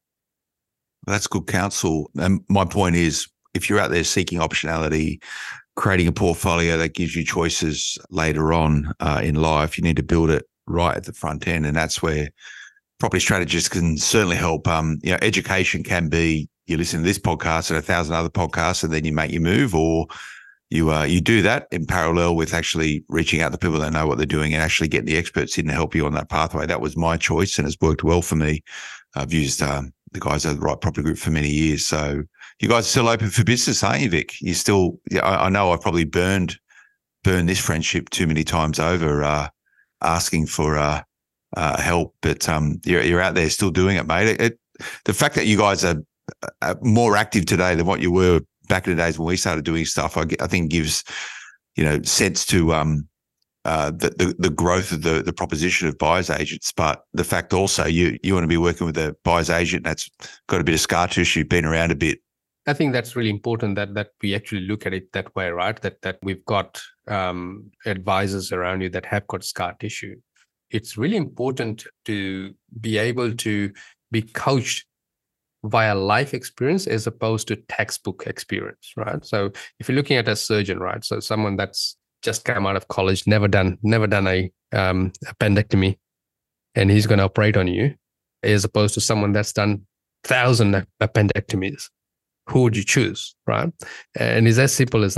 That's good counsel. And my point is, if you're out there seeking optionality, creating a portfolio that gives you choices later on uh, in life, you need to build it right at the front end. And that's where property strategists can certainly help. Um, you know, education can be, you listen to this podcast and a thousand other podcasts, and then you make your move, or you uh, you do that in parallel with actually reaching out to people that know what they're doing and actually getting the experts in to help you on that pathway. That was my choice, and it's worked well for me. I've used um, the guys at the Right Property Group for many years. So you guys are still open for business, aren't you, Vic? You still, yeah, I, I know I've probably burned burned this friendship too many times over uh, asking for uh, uh, help, but um, you're, you're out there still doing it, mate. It, it, the fact that you guys are, are more active today than what you were back in the days when we started doing stuff, I, I think gives, you know, sense to um, uh, the, the the growth of the the proposition of buyer's agents. But the fact also you you want to be working with a buyer's agent that's got a bit of scar tissue, been around a bit. I think that's really important that that we actually look at it that way, right? That that we've got um, advisors around you that have got scar tissue. It's really important to be able to be coached via life experience as opposed to textbook experience, right? So if you're looking at a surgeon, right? So someone that's just come out of college, never done, never done a um, appendectomy, and he's going to operate on you, as opposed to someone that's done thousand appendectomies. Who would you choose, right? And it's as simple as that.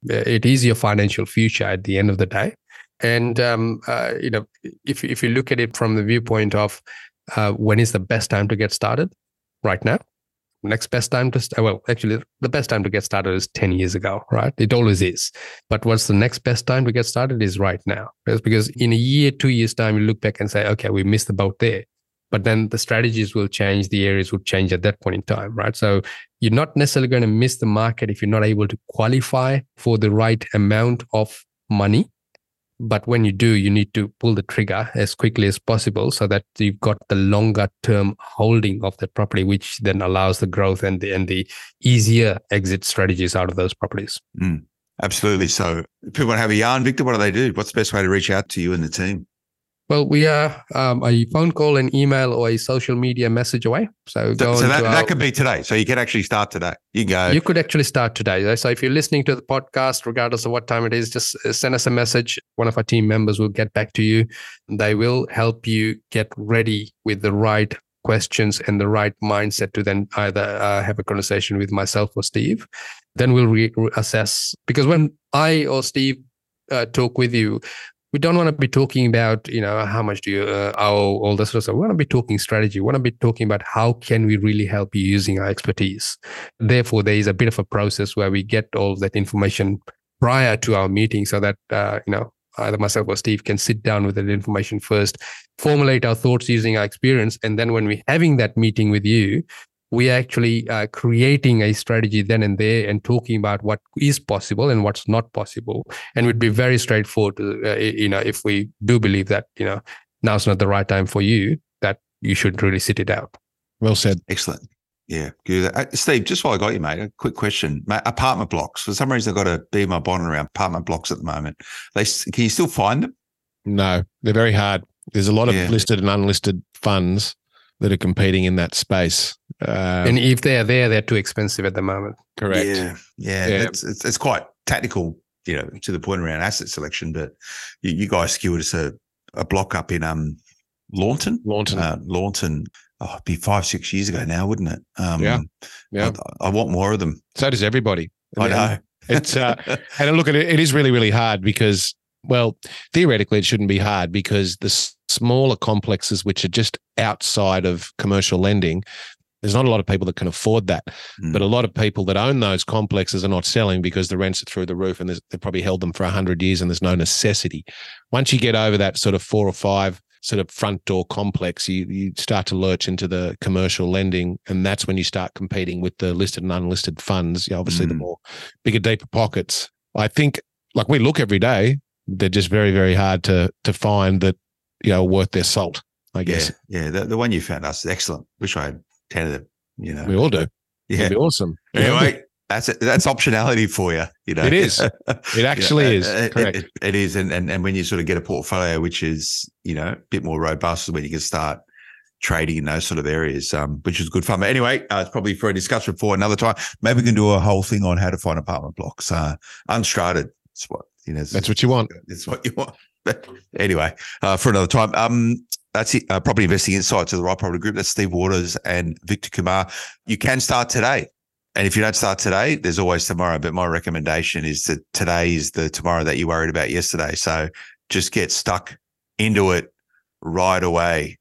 It is your financial future at the end of the day. And, um, uh, you know, if, if you look at it from the viewpoint of uh, when is the best time to get started? Right now. Next best time to st- well, actually, the best time to get started is ten years ago, right? It always is. But what's the next best time to get started is right now. It's because in a year, two years time, you look back and say, okay, we missed the boat there. But then the strategies will change, the areas will change at that point in time, right? So you're not necessarily going to miss the market if you're not able to qualify for the right amount of money. But when you do, you need to pull the trigger as quickly as possible so that you've got the longer term holding of that property, which then allows the growth and the, and the easier exit strategies out of those properties. Mm, absolutely. So if people want to have a yarn, Victor, what do they do? What's the best way to reach out to you and the team? Well, we are um, a phone call, an email, or a social media message away. So, So, go so that, our, that could be today. So you can actually start today. You can go. You could actually start today. So if you're listening to the podcast, regardless of what time it is, just send us a message. One of our team members will get back to you. They will help you get ready with the right questions and the right mindset to then either uh, have a conversation with myself or Steve. Then we'll re- assess. Because when I or Steve uh, talk with you, we don't want to be talking about, you know, how much do you uh, owe, all this sort of stuff. We want to be talking strategy. We want to be talking about how can we really help you using our expertise. Therefore, there is a bit of a process where we get all of that information prior to our meeting so that, uh, you know, either myself or Steve can sit down with that information first, formulate our thoughts using our experience. And then when we're having that meeting with you, we actually uh, creating a strategy then and there and talking about what is possible and what's not possible. And we'd be very straightforward, to, uh, you know, if we do believe that, you know, now's not the right time for you, that you should really sit it out. Well said. Excellent. Yeah, good. Uh, Steve, just while I got you, mate, a quick question. Mate, apartment blocks. For some reason, I've got to be my bonnet around apartment blocks at the moment. They Can you still find them? No, they're very hard. There's a lot of Yeah. listed and unlisted funds that are competing in that space. Um, And if they're there, they're too expensive at the moment. correct. Yeah, yeah. Yeah. It's, it's it's quite tactical, you know, to the point around asset selection. But you, you guys secured us a, a block up in um Launton, Launton. uh, Launton. Oh, it'd be five six years ago now, wouldn't it? Um, Yeah. Yeah. I, I want more of them. So does everybody. I know. It's uh, and look at it. It is really, really hard because, well, theoretically, it shouldn't be hard because the s- smaller complexes, which are just outside of commercial lending, there's not a lot of people that can afford that. Mm. But a lot of people that own those complexes are not selling because the rents are through the roof and there's- they've probably held them for a hundred years and there's no necessity. Once you get over that sort of four or five sort of front door complex, you you start to lurch into the commercial lending, and that's when you start competing with the listed and unlisted funds. You know, obviously, the Mm. more bigger, deeper pockets. I think, like we look every day, they're just very, very hard to to find that, you know, worth their salt, I guess. Yeah, yeah. The, the one you found us is excellent. Wish I had ten of them. You know, We all do. yeah. It'd be awesome. Anyway, that's it. That's optionality for you. You know, It is. It actually Yeah, is. uh, Correct. It, it is, and, and and when you sort of get a portfolio which is, you know, a bit more robust, is when you can start trading in those sort of areas, um, which is good fun. But anyway, uh, it's probably for a discussion for another time. Maybe we can do a whole thing on how to find apartment blocks, uh, unstrata. That's what you know. That's what you want. It's what you want. But anyway, uh, for another time. Um, that's it. Uh, Property Investing Insights of the Right Property Group. That's Steve Waters and Victor Kumar. You can start today. And if you don't start today, there's always tomorrow. But my recommendation is that today is the tomorrow that you worried about yesterday. So just get stuck into it right away.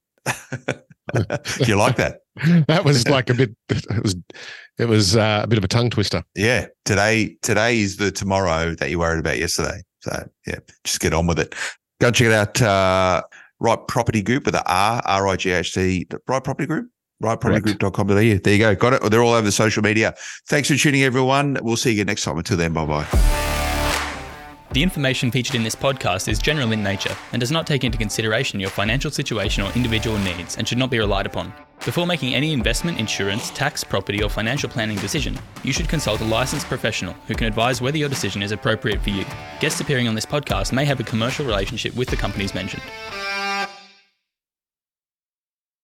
You like that? That was like a bit. It was. It was uh, a bit of a tongue twister. Yeah. Today, today is the tomorrow that you worried about yesterday. So yeah, just get on with it. Go and check it out. Uh, Right Property Group with the R, R I G H T, Right Property Group. right property group dot com dot a u. There you go. Got it. They're all over the social media. Thanks for tuning in, everyone. We'll see you again next time. Until then, bye-bye. The information featured in this podcast is general in nature and does not take into consideration your financial situation or individual needs and should not be relied upon. Before making any investment, insurance, tax, property or financial planning decision, you should consult a licensed professional who can advise whether your decision is appropriate for you. Guests appearing on this podcast may have a commercial relationship with the companies mentioned.